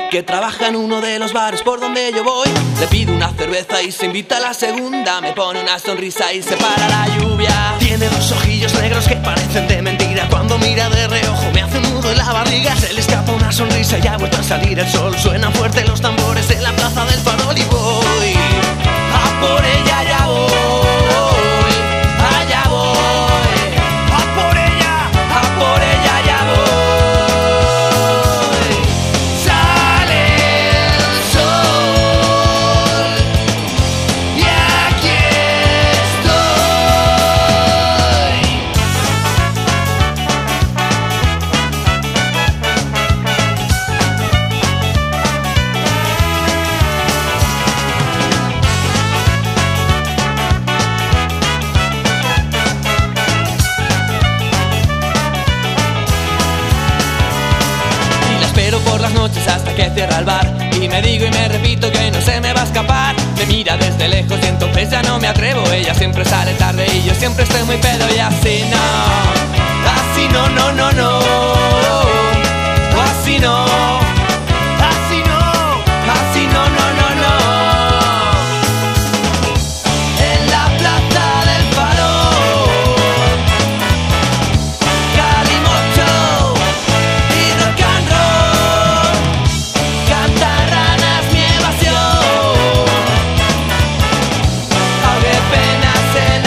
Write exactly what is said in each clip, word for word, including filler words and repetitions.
que trabaja en uno de los bares por donde yo voy. Le pido una cerveza y se invita a la segunda. Me pone una sonrisa y se para la lluvia. Tiene dos ojillos negros que parecen de mentira. Cuando mira de reojo me hace un nudo en la barriga. Se le escapa una sonrisa y ha vuelto a salir el sol. Suenan fuerte los tambores en la plaza del Farol y voy a por ella, ya voy. Allá voy, a por ella, a por ella ya voy. Sale el sol y aquí por las noches hasta que cierra el bar. Y me digo y me repito que no se me va a escapar. Me mira desde lejos y entonces ya no me atrevo. Ella siempre sale tarde y yo siempre estoy muy pedo. Y así no, así no, no, no, no. O así no, así no, así no, no, no, no. En la plaza del Farol, calimocho y rock and roll. Cantarranas mi evasión, ahogué penas en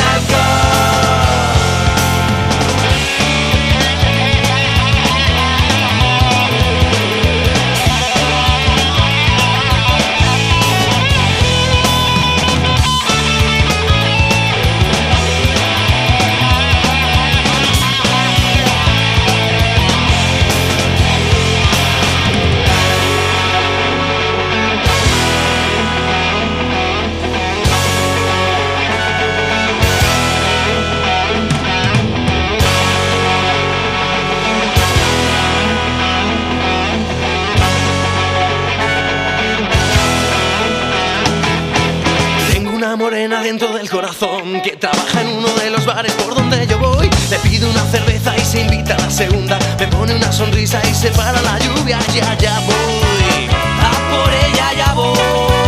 morena dentro del corazón que trabaja en uno de los bares por donde yo voy. Le pido una cerveza y se invita a la segunda. Me pone una sonrisa y se para la lluvia. Ya, ya voy, a por ella ya voy.